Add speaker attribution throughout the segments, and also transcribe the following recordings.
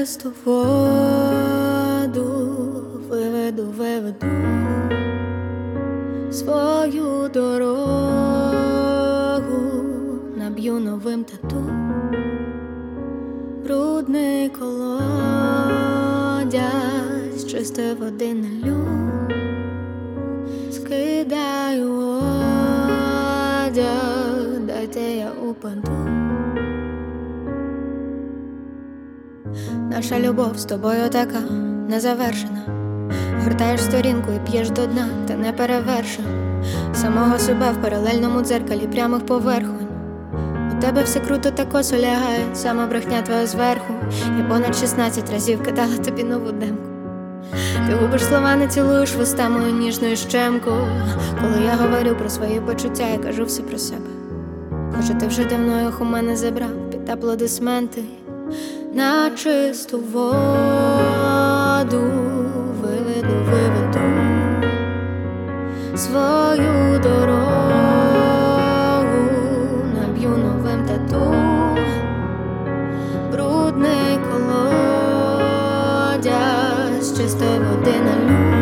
Speaker 1: чисту воду виведу свою дорогу, наб'ю новим тату. Брудний колодязь, чистої води налю, скидаю одяг, дайте я упаду. Наша любов з тобою така незавершена. Гортаєш сторінку і п'єш до дна, та не перевершена. Самого себе в паралельному дзеркалі прямих поверхонь. У тебе все круто та косо лягає, сама брехня твоя зверху. Я понад 16 разів кидала тобі нову демку. Ти губиш слова, не цілуєш вуста мою ніжною щемку. Коли я говорю про свої почуття, я кажу все про себе. Хоча ти вже давно їх у мене забрав під аплодисменти. На чисту воду виведу свою дорогу, наб'ю новим тату. Брудний колодязь, чистої води налю,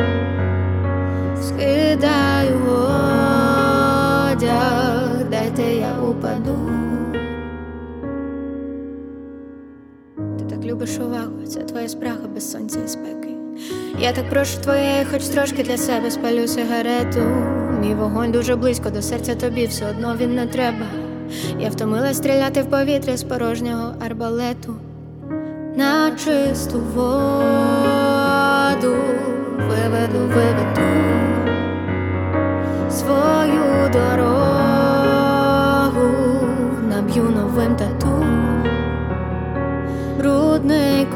Speaker 1: скидаю одяг, дайте я упаду. Любиш увагу, це твоя спрага без сонця і спеки. Я так прошу твоєї, хоч трошки для себе спалю сигарету. Мій вогонь дуже близько до серця, тобі все одно він не треба. Я втомилась стріляти в повітря з порожнього арбалету. На чисту воду виведу свою дорогу, наб'ю новим тату. Брудний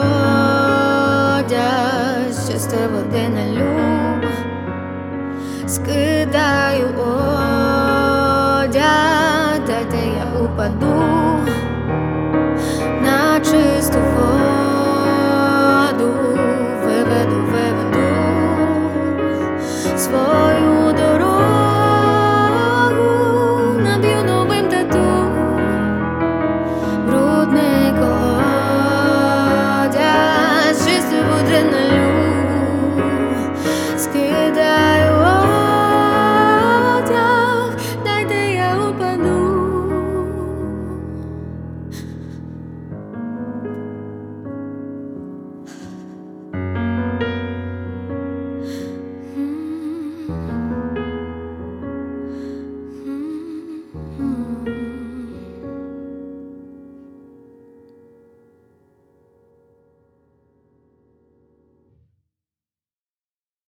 Speaker 1: колодязь, чистої води налю, скидаю одяг, дайте я упаду.